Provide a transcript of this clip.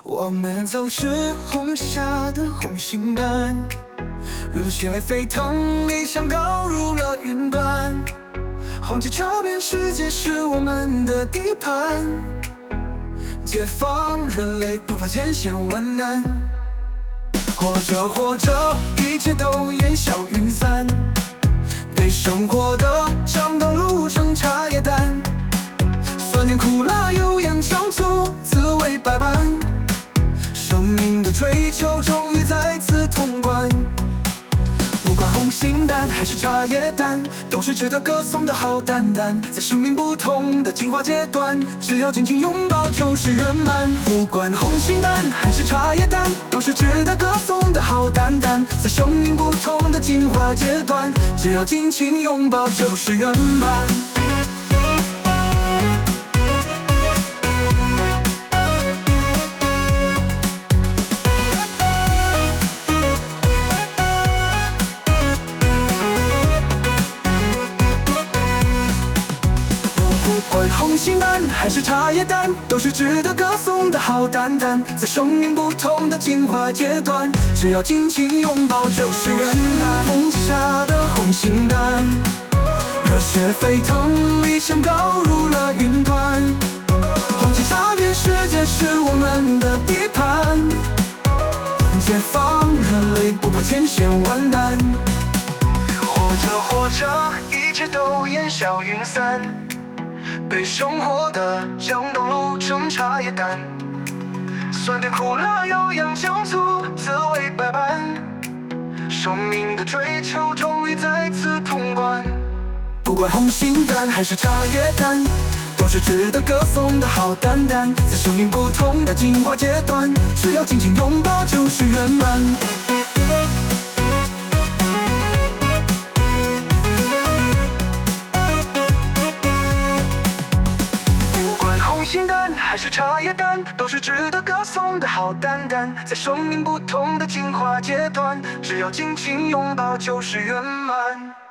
我们走是红霞的红星般，热血沸腾，理想高入了云端。红旗敲遍世界，是我们的地盘。解放人类，不怕艰险万难。活着，一切都烟消云散。被生活的长道路成茶叶蛋，酸甜苦辣有样相促，滋味百般。生命的追求终于再次通关。不管红心蛋还是茶叶蛋，都是值得歌颂的好蛋蛋。在生命不同的进化阶段，只要紧紧拥抱就是圆满。不管红心蛋还是茶叶蛋，都是值得歌颂的好蛋蛋。在生命不同的进化阶段，只要紧紧拥抱就是圆满。不管红心蛋还是茶叶蛋，都是值得歌颂的好蛋蛋。在生命不同的进化阶段，只要紧紧拥抱就是圆满。红霞的红心蛋，热血沸腾，理想高入了云端。红旗踏遍世界，是我们的地盘。解放人类，不怕艰险万难。活着，一切都烟消云散。被生活的江东路成茶叶蛋，酸甜苦辣有样相促，滋味百般。生命的追求终于再次通关。不管红心蛋还是茶叶蛋，都是值得歌颂的好蛋蛋。在生命不同的进化阶段，只要紧紧拥抱就是圆满。红心蛋还是茶叶蛋，都是值得歌颂的好蛋蛋。在生命不同的进化阶段，只要紧紧拥抱就是圆满。